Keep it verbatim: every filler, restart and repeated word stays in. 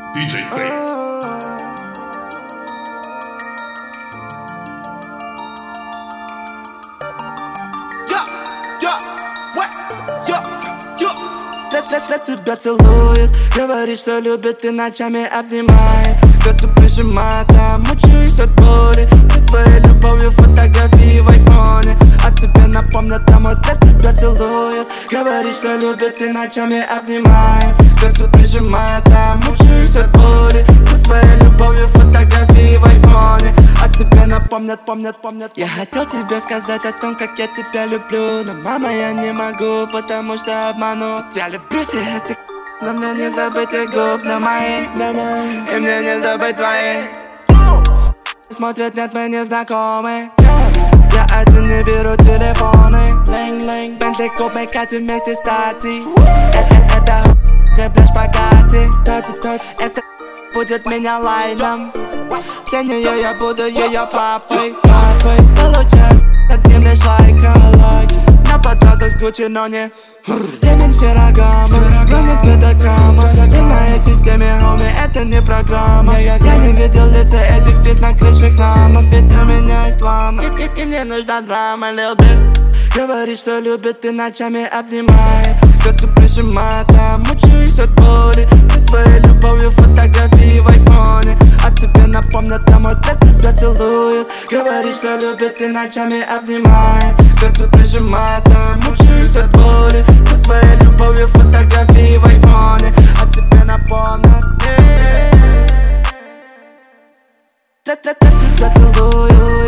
диджей Трейк. Для тебя целует, говорит, что любит и ночами обнимает. Сердце прижимает, а мучаюсь от боли. Со своей любовью фотографии в айфоне. А тебе напомнят, домой для тебя целует. Говорит, что любит и ночами обнимает. Сердце прижимает, а мучаюсь от боли. Со своей любовью фотографии в айфоне. А тебе напомнят, помнят, помнят. Я хотел тебе сказать о том, как я тебя люблю. Но, мама, я не могу, потому что обману. Я люблю всех этих, но мне не забыть их губ на мои, и мне не забыть твои. Смотрят, нет, мы не знакомы. Я один не беру телефоны. Бентли, куб, мы катим вместе с Тати. Это не бля шпагати. Это будет меня лайном. Для нее я буду ее папой. Получается, от ним лишь лайка. На подразах с Гуччи, но не ремень Феррагамо, но не цветокама. И в моей системе, хоми, это не программа. Я не видел лица этих птиц на крыше храмов. Ведь у меня есть лама, и, и, и мне нужна драма, Lil Bit. Говорит, что любит и ночами обнимает. Сердце прижимает, а мучаюсь от боли. Со своей любовью фотографии в айфоне. А тебе напомнят, домой для тебя целует. Говорит, что любит и ночами обнимает. Сердце прижимает, а мучаюсь от боли. Со своей любовью фотографии в айфоне. А тебе напомнят, для тебя целую.